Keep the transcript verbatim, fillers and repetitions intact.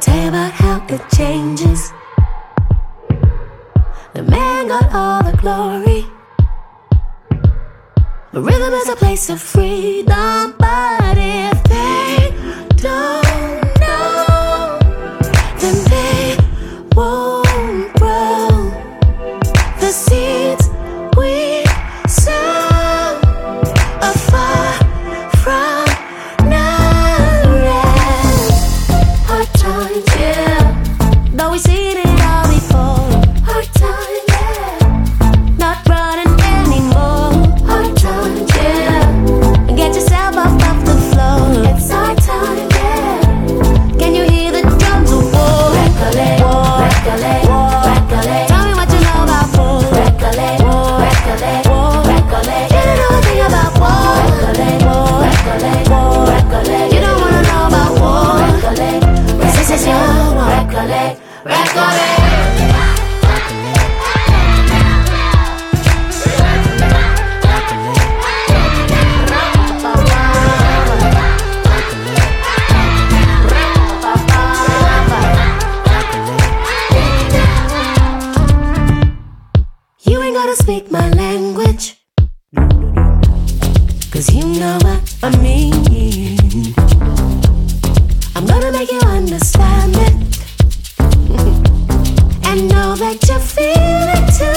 Tell you about how it changes. The man got all the glory, but rhythm is a place of freedom. But if they don't know, then they won't grow the seeds we sow are far from knowledge. Hard times, yeah, though we've seen it all before. Hard times, yeah, not running anymore. Hard times, yeah, get yourself up off the floor. It's hard time, yeah. Can you hear the drums of war? Recollect, war, recollect, war, recollect. Tell me what you know about war. Recollect, war, recollect, war, recollect. You don't know a thing about war. Recollect, war, recollect, war, recollect. You don't wanna know about war. Recollect, this is your war. Recollect, recollect. You ain't gotta speak my language, cause you know what I mean. I'm gonna make you understand it and know that you feel it too.